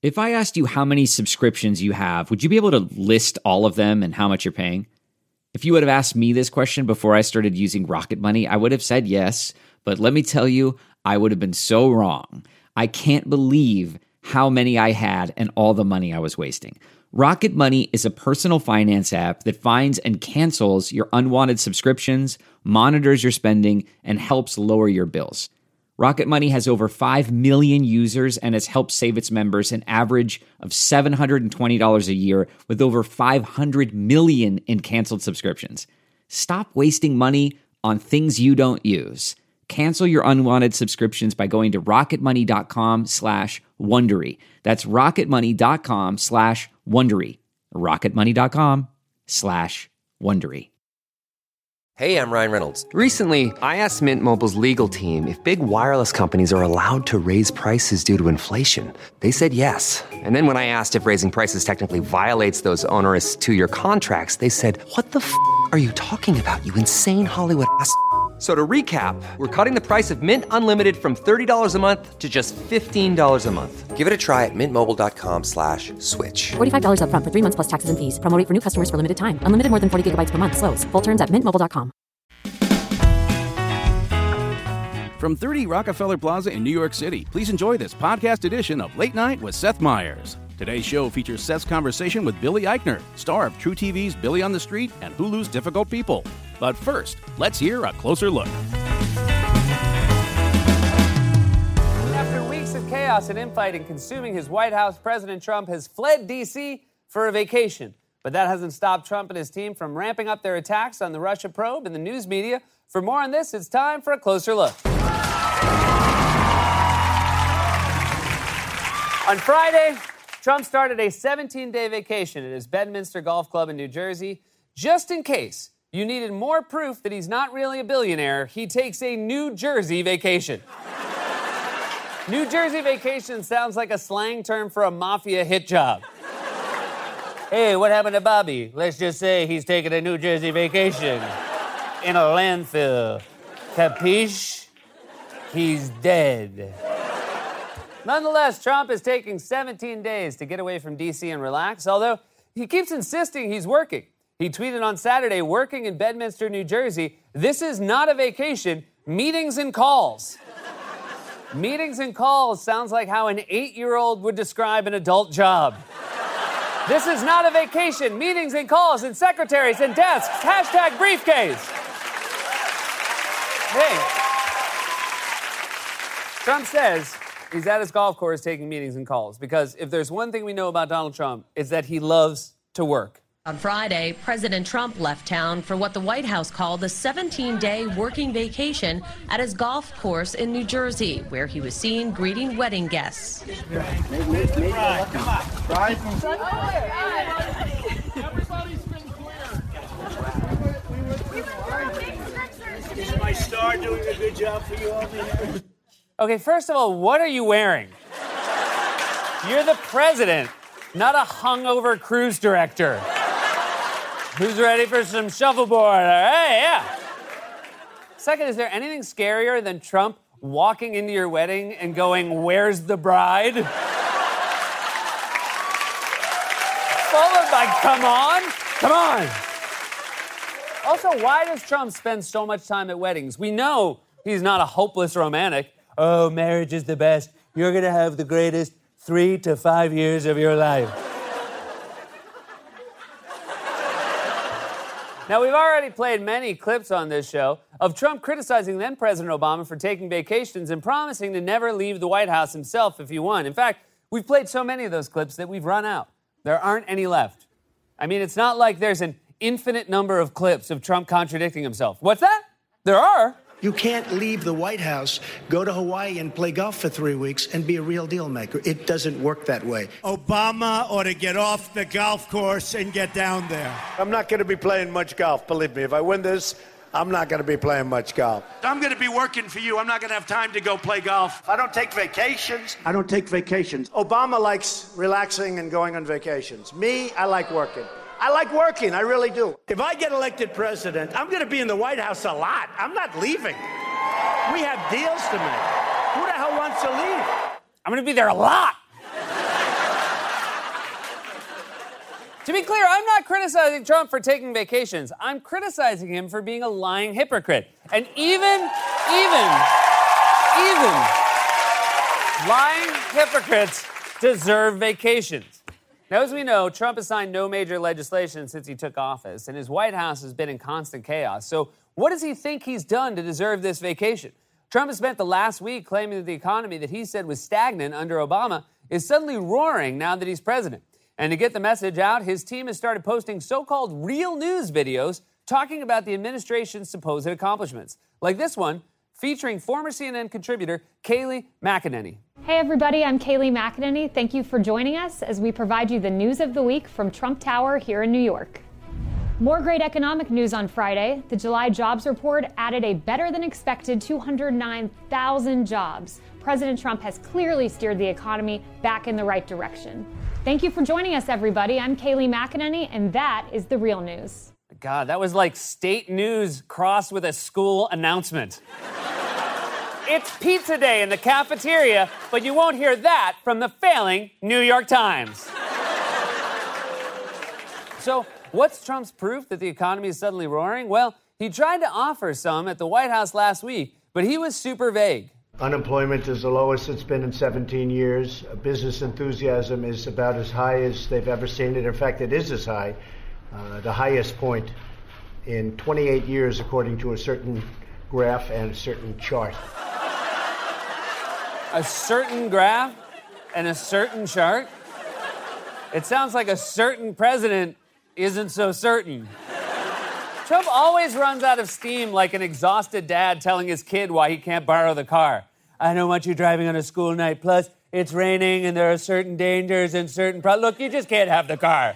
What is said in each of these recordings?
If I asked you how many subscriptions you have, would you be able to list all of them and how much you're paying? If you would have asked me this question before I started using Rocket Money, I would have said yes, but let me tell you, I would have been so wrong. I can't believe how many I had and all the money I was wasting. Rocket Money is a personal finance app that finds and cancels your unwanted subscriptions, monitors your spending, and helps lower your bills. Rocket Money has over 5 million users and has helped save its members an average of $720 a year with over 500 million in canceled subscriptions. Stop wasting money on things you don't use. Cancel your unwanted subscriptions by going to rocketmoney.com/Wondery. That's rocketmoney.com/Wondery. rocketmoney.com/Wondery. Hey, I'm Ryan Reynolds. Recently, I asked Mint Mobile's legal team if big wireless companies are allowed to raise prices due to inflation. They said yes. And then when I asked if raising prices technically violates those onerous 2-year contracts, they said, "What the f*** are you talking about, you insane Hollywood ass?" So to recap, we're cutting the price of Mint Unlimited from $30 a month to just $15 a month. Give it a try at mintmobile.com/switch. $45 up front for 3 months plus taxes and fees. Promo rate for new customers for limited time. Unlimited more than 40 gigabytes per month. Slows full terms at mintmobile.com. From 30 Rockefeller Plaza in New York City, please enjoy this podcast edition of Late Night with Seth Meyers. Today's show features Seth's conversation with Billy Eichner, star of True TV's Billy on the Street and Hulu's Difficult People. But first, let's hear a closer look. After weeks of chaos and infighting consuming his White House, President Trump has fled D.C. for a vacation. But that hasn't stopped Trump and his team from ramping up their attacks on the Russia probe and the news media. For more on this, it's time for a closer look. On Friday, Trump started a 17-day vacation at his Bedminster Golf Club in New Jersey. Just in case you needed more proof that he's not really a billionaire, he takes a New Jersey vacation. New Jersey vacation sounds like a slang term for a mafia hit job. Hey, what happened to Bobby? Let's just say he's taking a New Jersey vacation in a landfill. Capiche? He's dead. Nonetheless, Trump is taking 17 days to get away from D.C. and relax, although he keeps insisting he's working. He tweeted on Saturday, working in Bedminster, New Jersey, "This is not a vacation, meetings and calls." Meetings and calls sounds like how an 8-year-old would describe an adult job. This is not a vacation, meetings and calls and secretaries and desks, hashtag briefcase. Hey, Trump says he's at his golf course taking meetings and calls because if there's one thing we know about Donald Trump, it's that he loves to work. On Friday, President Trump left town for what the White House called a 17-day working vacation at his golf course in New Jersey, where he was seen greeting wedding guests. Everybody's been clear. Is my star doing a good job for you all here? Okay, first of all, what are you wearing? You're the president, not a hungover cruise director. Who's ready for some shuffleboard? Hey, yeah. Second, is there anything scarier than Trump walking into your wedding and going, "Where's the bride?" Followed by, "Come on, come on." Also, why does Trump spend so much time at weddings? We know he's not a hopeless romantic. Oh, marriage is the best. You're going to have the greatest 3 to 5 years of your life. Now, we've already played many clips on this show of Trump criticizing then-President Obama for taking vacations and promising to never leave the White House himself if he won. In fact, we've played so many of those clips that we've run out. There aren't any left. I mean, it's not like there's an infinite number of clips of Trump contradicting himself. What's that? There are. You can't leave the White House, go to Hawaii and play golf for 3 weeks and be a real deal maker. It doesn't work that way. Obama ought to get off the golf course and get down there. I'm not going to be playing much golf, believe me. If I win this, I'm not going to be playing much golf. I'm going to be working for you. I'm not going to have time to go play golf. I don't take vacations. Obama likes relaxing and going on vacations. Me, I like working. I like working, I really do. If I get elected president, I'm going to be in the White House a lot. I'm not leaving. We have deals to make. Who the hell wants to leave? I'm going to be there a lot. To be clear, I'm not criticizing Trump for taking vacations. I'm criticizing him for being a lying hypocrite. And even lying hypocrites deserve vacations. Now, as we know, Trump has signed no major legislation since he took office, and his White House has been in constant chaos. So what does he think he's done to deserve this vacation? Trump has spent the last week claiming that the economy that he said was stagnant under Obama is suddenly roaring now that he's president. And to get the message out, his team has started posting so-called real news videos talking about the administration's supposed accomplishments. Like this one, featuring former CNN contributor Kayleigh McEnany. Hey everybody, I'm Kayleigh McEnany. Thank you for joining us as we provide you the news of the week from Trump Tower here in New York. More great economic news on Friday. The July jobs report added a better than expected 209,000 jobs. President Trump has clearly steered the economy back in the right direction. Thank you for joining us, everybody. I'm Kayleigh McEnany, and that is the real news. God, that was like state news crossed with a school announcement. It's pizza day in the cafeteria, but you won't hear that from the failing New York Times. So, what's Trump's proof that the economy is suddenly roaring? Well, he tried to offer some at the White House last week, but he was super vague. Unemployment is the lowest it's been in 17 years. Business enthusiasm is about as high as they've ever seen it. In fact, it is as high, the highest point in 28 years, according to a certain graph and a certain chart. A certain graph and a certain chart? It sounds like a certain president isn't so certain. Trump always runs out of steam like an exhausted dad telling his kid why he can't borrow the car. I don't want you driving on a school night. Plus, it's raining and there are certain dangers and certain look, you just can't have the car.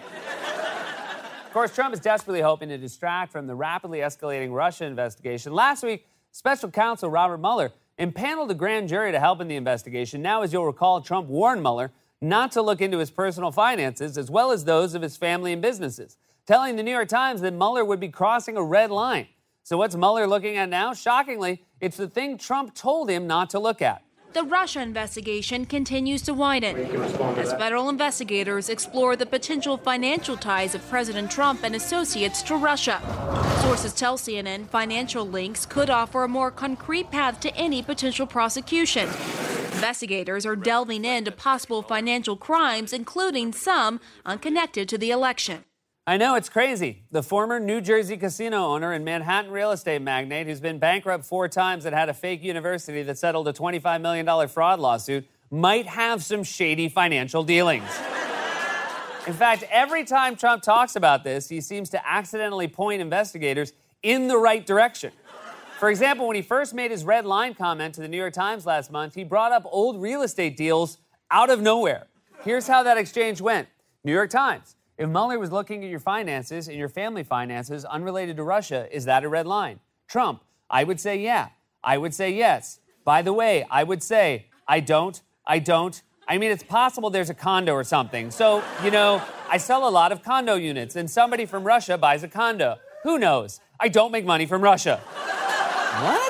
Of course, Trump is desperately hoping to distract from the rapidly escalating Russia investigation. Last week, special counsel Robert Mueller impaneled a grand jury to help in the investigation. Now, as you'll recall, Trump warned Mueller not to look into his personal finances as well as those of his family and businesses, telling the New York Times that Mueller would be crossing a red line. So what's Mueller looking at now? Shockingly, it's the thing Trump told him not to look at. The Russia investigation continues to widen as federal investigators explore the potential financial ties of President Trump and associates to Russia. Sources tell CNN financial links could offer a more concrete path to any potential prosecution. Investigators are delving into possible financial crimes, including some unconnected to the election. I know, it's crazy. The former New Jersey casino owner and Manhattan real estate magnate who's been bankrupt 4 times and had a fake university that settled a $25 million fraud lawsuit might have some shady financial dealings. In fact, every time Trump talks about this, he seems to accidentally point investigators in the right direction. For example, when he first made his red line comment to the New York Times last month, he brought up old real estate deals out of nowhere. Here's how that exchange went. New York Times. If Mueller was looking at your finances and your family finances unrelated to Russia, is that a red line? Trump, I would say yeah. I would say yes. By the way, I would say I don't. I mean, it's possible there's a condo or something. So, I sell a lot of condo units and somebody from Russia buys a condo. Who knows? I don't make money from Russia. What?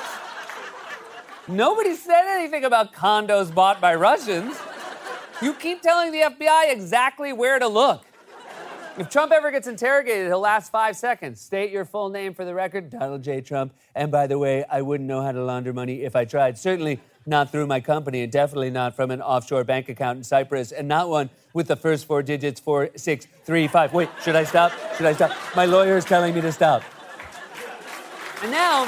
Nobody said anything about condos bought by Russians. You keep telling the FBI exactly where to look. If Trump ever gets interrogated, he'll last 5 seconds. State your full name for the record, Donald J. Trump. And by the way, I wouldn't know how to launder money if I tried. Certainly not through my company, and definitely not from an offshore bank account in Cyprus, and not one with the first 4 digits, 4, 6, 3, 5. Wait, should I stop? My lawyer is telling me to stop. And now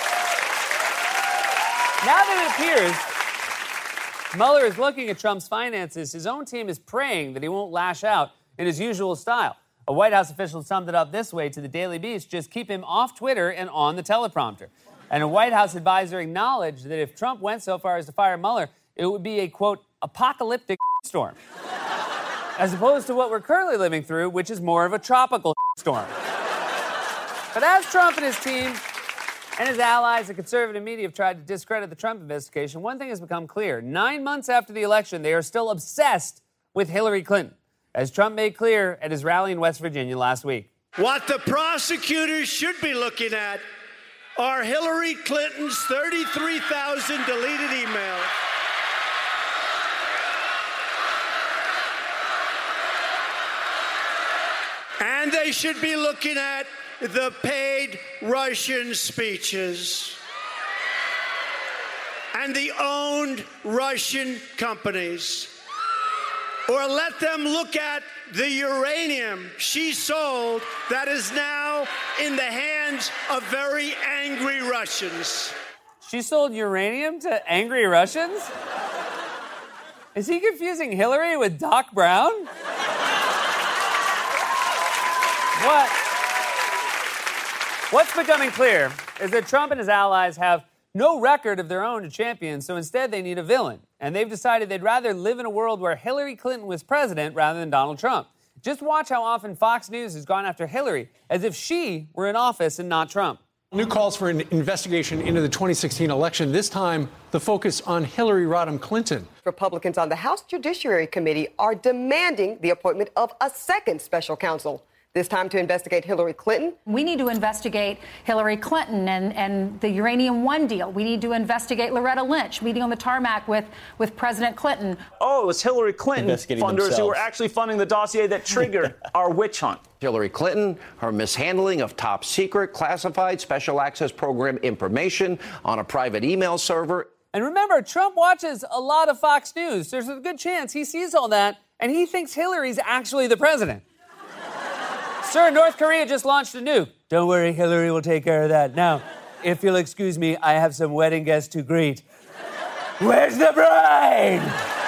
that it appears Mueller is looking at Trump's finances, his own team is praying that he won't lash out in his usual style. A White House official summed it up this way to the Daily Beast: just keep him off Twitter and on the teleprompter. And a White House advisor acknowledged that if Trump went so far as to fire Mueller, it would be a, quote, apocalyptic storm, as opposed to what we're currently living through, which is more of a tropical storm. But as Trump and his team and his allies, the conservative media, have tried to discredit the Trump investigation, one thing has become clear. 9 months after the election, they are still obsessed with Hillary Clinton, as Trump made clear at his rally in West Virginia last week. What the prosecutors should be looking at are Hillary Clinton's 33,000 deleted emails. And they should be looking at the paid Russian speeches and the owned Russian companies. Or let them look at the uranium she sold that is now in the hands of very angry Russians. She sold uranium to angry Russians? Is he confusing Hillary with Doc Brown? What's becoming clear is that Trump and his allies have no record of their own to champion, so instead they need a villain. And they've decided they'd rather live in a world where Hillary Clinton was president rather than Donald Trump. Just watch how often Fox News has gone after Hillary as if she were in office and not Trump. New calls for an investigation into the 2016 election. This time, the focus on Hillary Rodham Clinton. Republicans on the House Judiciary Committee are demanding the appointment of a second special counsel. This time to investigate Hillary Clinton. We need to investigate Hillary Clinton and the Uranium One deal. We need to investigate Loretta Lynch meeting on the tarmac with President Clinton. Oh, it was Hillary Clinton funders who were actually funding the dossier that triggered our witch hunt. Hillary Clinton, her mishandling of top secret, classified, special access program information on a private email server. And remember, Trump watches a lot of Fox News. There's a good chance he sees all that and he thinks Hillary's actually the president. Sir, North Korea just launched a nuke. Don't worry, Hillary will take care of that. Now, if you'll excuse me, I have some wedding guests to greet. Where's the bride?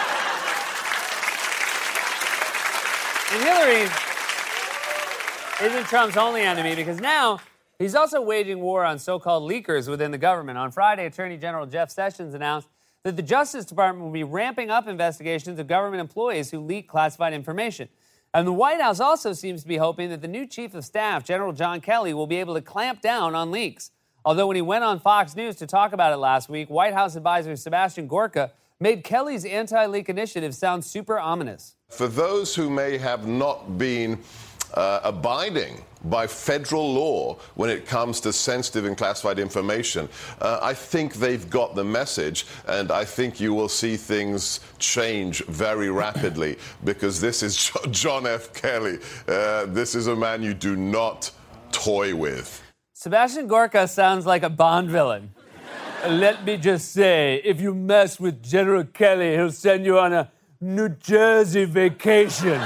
And Hillary isn't Trump's only enemy because now he's also waging war on so-called leakers within the government. On Friday, Attorney General Jeff Sessions announced that the Justice Department will be ramping up investigations of government employees who leak classified information. And the White House also seems to be hoping that the new chief of staff, General John Kelly, will be able to clamp down on leaks. Although when he went on Fox News to talk about it last week, White House advisor Sebastian Gorka made Kelly's anti-leak initiative sound super ominous. For those who may have not been abiding by federal law when it comes to sensitive and classified information, I think they've got the message, and I think you will see things change very rapidly because this is John F. Kelly. This is a man you do not toy with. Sebastian Gorka sounds like a Bond villain. Let me just say, if you mess with General Kelly, he'll send you on a New Jersey vacation.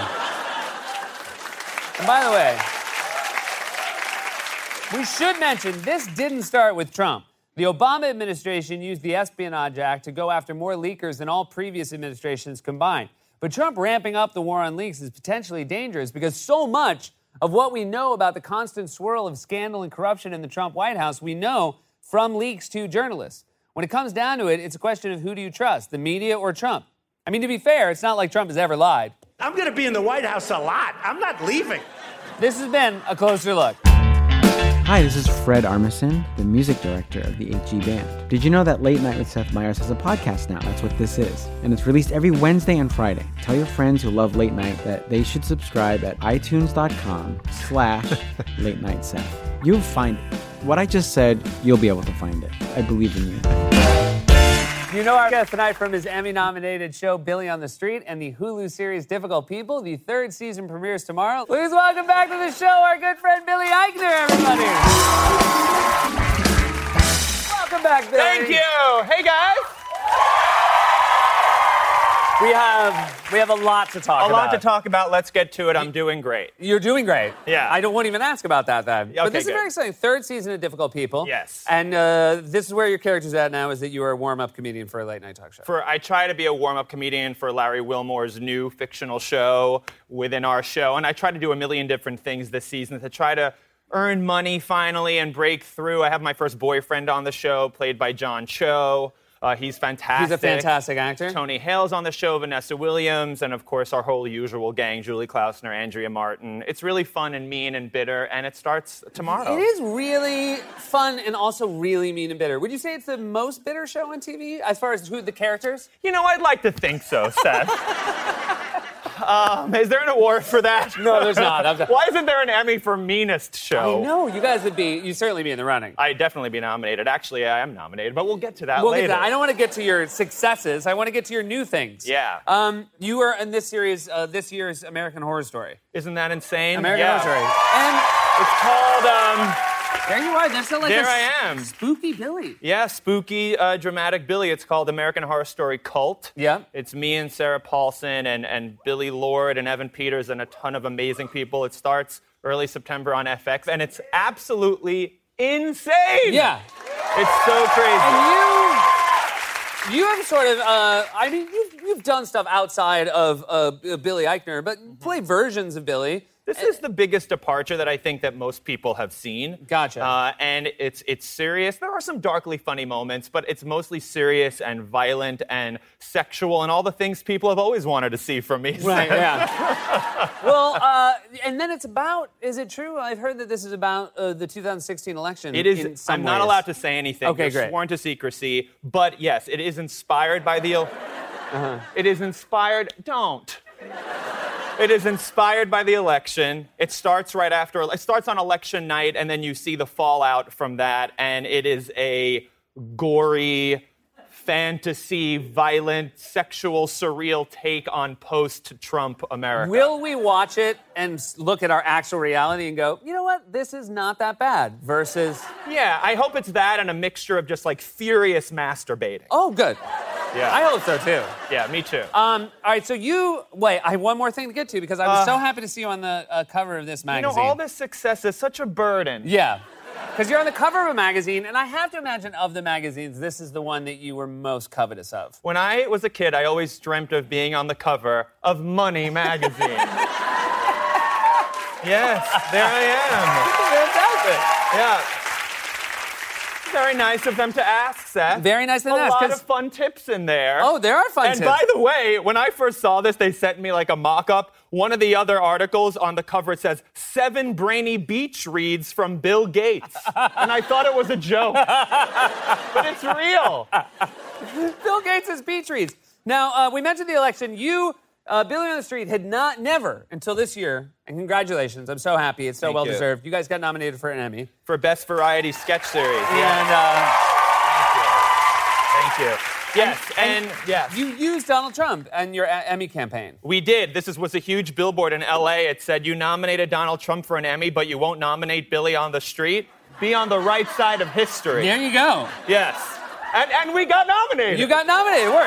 And by the way, we should mention this didn't start with Trump. The Obama administration used the Espionage Act to go after more leakers than all previous administrations combined. But Trump ramping up the war on leaks is potentially dangerous because so much of what we know about the constant swirl of scandal and corruption in the Trump White House, we know from leaks to journalists. When it comes down to it, it's a question of who do you trust, the media or Trump? I mean, to be fair, it's not like Trump has ever lied. I'm going to be in the White House a lot. I'm not leaving. This has been A Closer Look. Hi, this is Fred Armisen, the music director of the HG Band. Did you know that Late Night with Seth Meyers has a podcast now? That's what this is. And it's released every Wednesday and Friday. Tell your friends who love Late Night that they should subscribe at itunes.com/Late Night Seth. You'll find it. What I just said, you'll be able to find it. I believe in you. You know our guest tonight from his Emmy-nominated show, Billy on the Street, and the Hulu series, Difficult People. The third season premieres tomorrow. Please welcome back to the show our good friend, Billy Eichner, everybody. Welcome back, Billy. Thank you. Hey, guys. We have a lot to talk about. A lot to talk about. Let's get to it. I'm doing great. You're doing great. Yeah. I won't even ask about that then. Okay, but this is good. very exciting. Third season of Difficult People. Yes. And this is where your character's at now, is that you are a warm-up comedian for a late-night talk show. I try to be a warm-up comedian for Larry Wilmore's new fictional show within our show. And I try to do a million different things this season to try to earn money finally and break through. I have my first boyfriend on the show, played by John Cho. He's fantastic. He's a fantastic actor. Tony Hale's on the show, Vanessa Williams, and of course our whole usual gang, Julie Klausner, Andrea Martin. It's really fun and mean and bitter, and it starts tomorrow. It is really fun and also really mean and bitter. Would you say it's the most bitter show on TV as far as who the characters? You know, I'd like to think so, Seth. Is there an award for that? No, there's not. Why isn't there an Emmy for meanest show? I know. You'd certainly be in the running. I'd definitely be nominated. Actually, I am nominated, but we'll get to that later. I don't want to get to your successes. I want to get to your new things. Yeah. You were in this series, this year's American Horror Story. Isn't that insane? American Horror Story. And it's called... there you are. That's like there I am. Spooky Billy. Yeah, spooky, dramatic Billy. It's called American Horror Story Cult. Yeah. It's me and Sarah Paulson and Billy Lord and Evan Peters and a ton of amazing people. It starts early September on FX, and it's absolutely insane. Yeah. It's so crazy. And you have sort of, you've done stuff outside of Billy Eichner, but played versions of Billy. This is the biggest departure that I think that most people have seen. Gotcha. And it's serious. There are some darkly funny moments, but it's mostly serious and violent and sexual and all the things people have always wanted to see from me. Right, yeah. Well, and then it's about, is it true? I've heard that this is about the 2016 election. It is. I'm not allowed to say anything. Okay, You're great. sworn to secrecy. But yes, it is inspired by the... It is inspired... Don't. It is inspired by the election. It starts right after... It starts on election night, and then you see the fallout from that, and it is a gory, fantasy, violent, sexual, surreal take on post-Trump America. Will we watch it and look at our actual reality and go, you know what, this is not that bad, versus... Yeah, I hope it's that and a mixture of just, like, furious masturbating. Oh, good. Yeah. I hope so, too. Yeah, me too. All right, so wait, I have one more thing to get to, because I was so happy to see you on the cover of this magazine. You know, all this success is such a burden. Yeah. Because you're on the cover of a magazine, and I have to imagine of the magazines, this is the one that you were most covetous of. When I was a kid, I always dreamt of being on the cover of Money magazine. Yes, there I am. Fantastic. Yeah. Very nice of them to ask, Seth. Very nice of them to ask. A lot of fun tips in there. Oh, there are fun tips. And by the way, when I first saw this, they sent me like a mock-up. One of the other articles on the cover, it says, 7 brainy beach reads from Bill Gates. And I thought it was a joke. But it's real. Bill Gates' beach reads. Now, we mentioned the election. You, Billy on the Street, had never, until this year, and congratulations, I'm so happy. It's so well-deserved. You guys got nominated for an Emmy. For Best Variety Sketch Series. And, Thank you. Yes, and yes. You used Donald Trump in your Emmy campaign. We did. This was a huge billboard in L.A. It said, you nominated Donald Trump for an Emmy, but you won't nominate Billy on the Street. Be on the right side of history. There you go. Yes. And we got nominated. You got nominated. But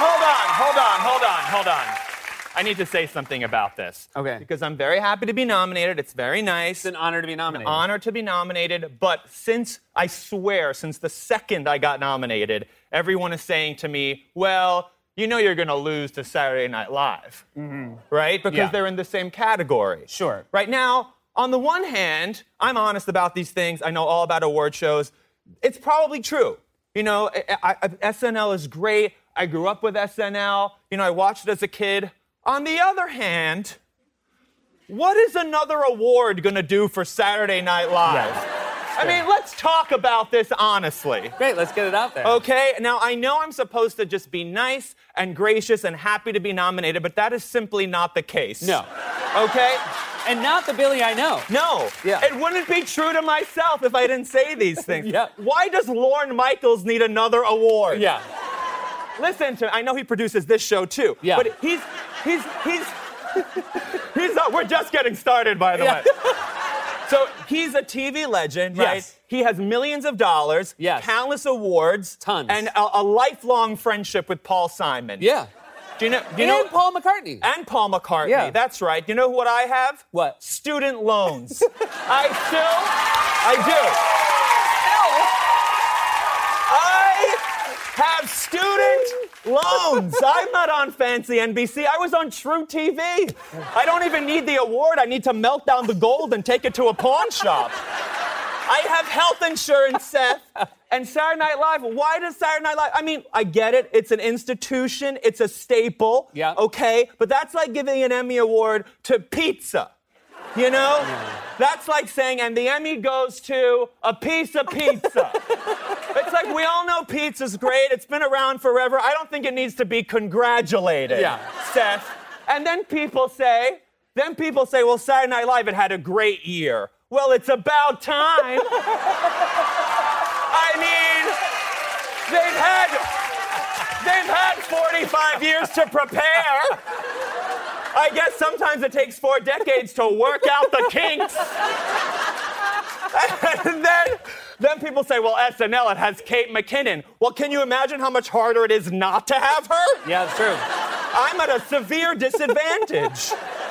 hold on. I need to say something about this. Okay. Because I'm very happy to be nominated. It's very nice. It's an honor to be nominated. An honor to be nominated. But since the second I got nominated, everyone is saying to me, well, you know you're going to lose to Saturday Night Live. Mm-hmm. Right? Because they're in the same category. Sure. Right now, on the one hand, I'm honest about these things. I know all about award shows. It's probably true. You know, SNL is great. I grew up with SNL. You know, I watched it as a kid. On the other hand, what is another award going to do for Saturday Night Live? Yes. I mean, let's talk about this honestly. Great, let's get it out there. Okay, now I know I'm supposed to just be nice and gracious and happy to be nominated, but that is simply not the case. No. Okay? And not the Billy I know. No. Yeah. It wouldn't be true to myself if I didn't say these things. Yeah. Why does Lorne Michaels need another award? Yeah. Listen to me. I know he produces this show too. Yeah. But he's we're just getting started, by the way. So he's a TV legend, right? Yes. He has millions of dollars, countless awards, tons, and a lifelong friendship with Paul Simon. Yeah. Do you know? And Paul McCartney. And Paul McCartney. Yeah. That's right. You know what I have? What? Student loans. I have student loans. I'm not on fancy NBC. I was on True TV. I don't even need the award. I need to melt down the gold and take it to a pawn shop. I have health insurance, Seth. And Saturday Night Live, why does Saturday Night Live? I mean, I get it. It's an institution. It's a staple. Yeah. Okay? But that's like giving an Emmy award to pizza. You know? Yeah. That's like saying, and the Emmy goes to a piece of pizza. It's like, we all know pizza's great. It's been around forever. I don't think it needs to be congratulated. Yeah. Seth. And then people say, well, Saturday Night Live, it had a great year. Well, it's about time. I mean, they've had 45 years to prepare. I guess sometimes it takes 4 decades to work out the kinks. And then people say, well, SNL, it has Kate McKinnon. Well, can you imagine how much harder it is not to have her? Yeah, that's true. I'm at a severe disadvantage.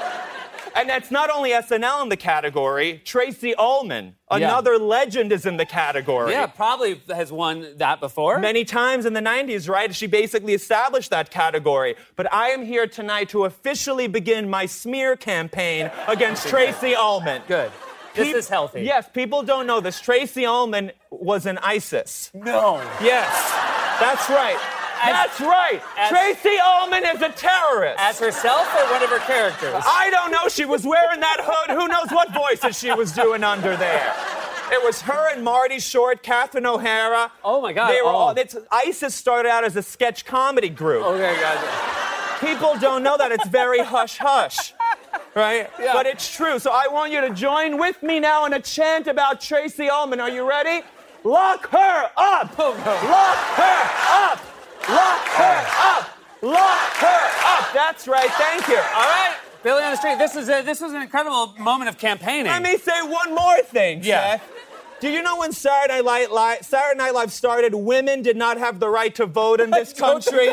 And that's not only SNL in the category, Tracy Ullman, another legend, is in the category. Yeah, probably has won that before. Many times in the 90s, right? She basically established that category. But I am here tonight to officially begin my smear campaign against Tracy Ullman. Good. This is healthy. Yes, people don't know this. Tracy Ullman was in ISIS. No. Yes, that's right. That's right. Tracy Ullman is a terrorist. As herself or one of her characters? I don't know. She was wearing that hood. Who knows what voices she was doing under there? It was her and Marty Short, Catherine O'Hara. Oh, my God. They were all. ISIS started out as a sketch comedy group. Okay, guys. People don't know that. It's very hush-hush. Right? Yeah. But it's true. So I want you to join with me now in a chant about Tracy Ullman. Are you ready? Lock her up! Oh, no. Lock her up! Lock her up! Lock her up! That's right. Thank you. All right. Billy on the Street, this was an incredible moment of campaigning. Let me say one more thing, Seth. Do you know when Saturday Night Live started, women did not have the right to vote in this country?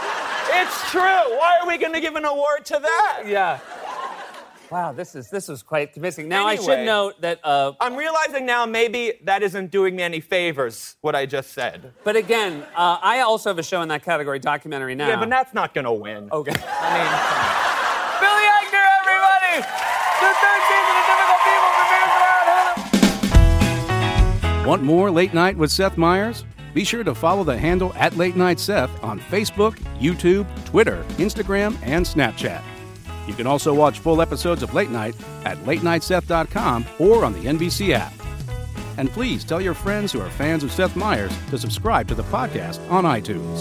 It's true. Why are we going to give an award to that? Yeah. Wow, this was quite convincing. Now, Anyway, I should note that... I'm realizing now maybe that isn't doing me any favors, what I just said. But again, I also have a show in that category, documentary now. Yeah, but that's not going to win. Okay. I mean... Billy Eichner, everybody! The third season of Difficult People premieres around Hulu. Want more Late Night with Seth Meyers? Be sure to follow the handle @LateNightSeth on Facebook, YouTube, Twitter, Instagram, and Snapchat. You can also watch full episodes of Late Night at LateNightSeth.com or on the NBC app. And please tell your friends who are fans of Seth Meyers to subscribe to the podcast on iTunes.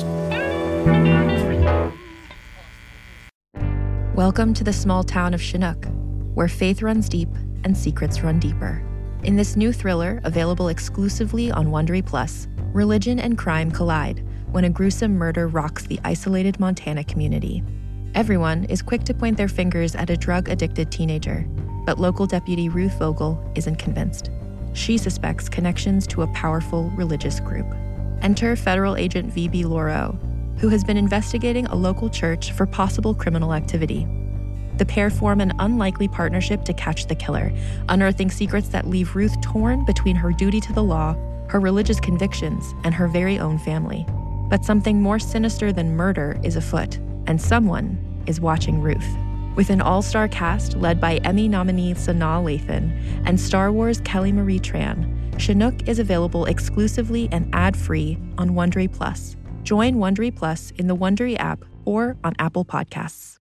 Welcome to the small town of Chinook, where faith runs deep and secrets run deeper. In this new thriller, available exclusively on Wondery Plus, religion and crime collide when a gruesome murder rocks the isolated Montana community. Everyone is quick to point their fingers at a drug-addicted teenager, but local deputy Ruth Vogel isn't convinced. She suspects connections to a powerful religious group. Enter federal agent V.B. Lauro, who has been investigating a local church for possible criminal activity. The pair form an unlikely partnership to catch the killer, unearthing secrets that leave Ruth torn between her duty to the law, her religious convictions, and her very own family. But something more sinister than murder is afoot, and someone is watching Ruth. With an all-star cast led by Emmy nominee Sanaa Lathan and Star Wars Kelly Marie Tran, Chinook is available exclusively and ad-free on Wondery Plus. Join Wondery Plus in the Wondery app or on Apple Podcasts.